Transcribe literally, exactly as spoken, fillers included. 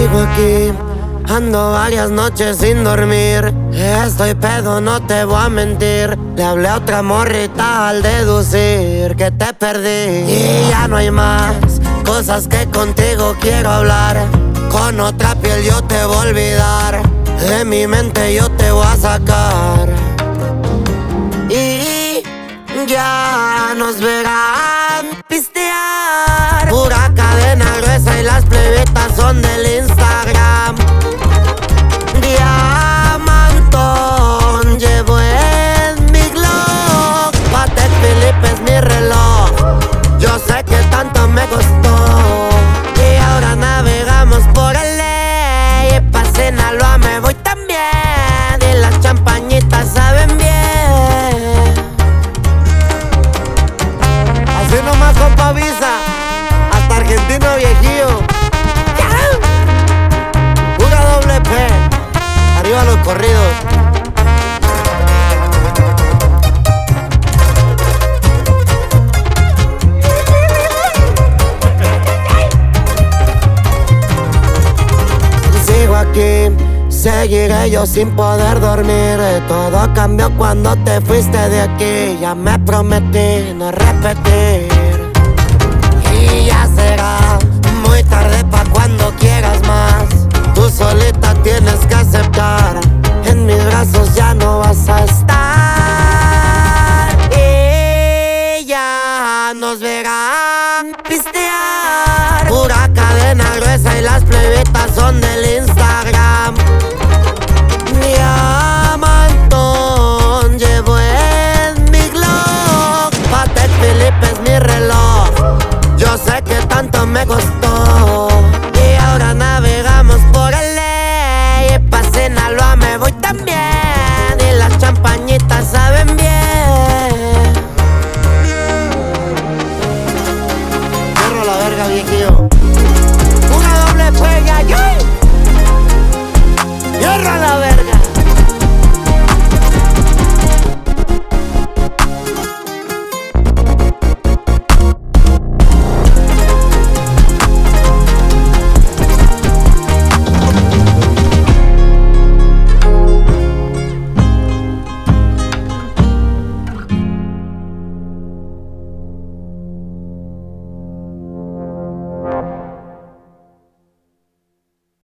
Sigo aquí, ando varias noches sin dormir. Estoy pedo, no te voy a mentir. Le hablé a otra morrita al deducir que te perdí. Y ya no hay más cosas que contigo quiero hablar. Con otra piel yo te voy a olvidar. De mi mente yo te voy a sacar. Y ya nos verán pistear. Pura cadena gruesa y las plebitas son del Instagram. Diamantón llevo en mi Glock. Patek Philippe es mi reloj. Yo sé que tanto me costó. Y ahora navegamos por el ley. Pa' Sinaloa me voy también. Y las champañitas saben bien. Así nomás, compa, Visa. Hasta argentino viejillo. Pura doble P. Arriba los corridos. Sigo aquí, seguiré yo sin poder dormir. Todo cambió cuando te fuiste de aquí. Ya me prometí no repetir. Y ya será muy tarde pa' cuando quieras más. Tú solita tienes que aceptar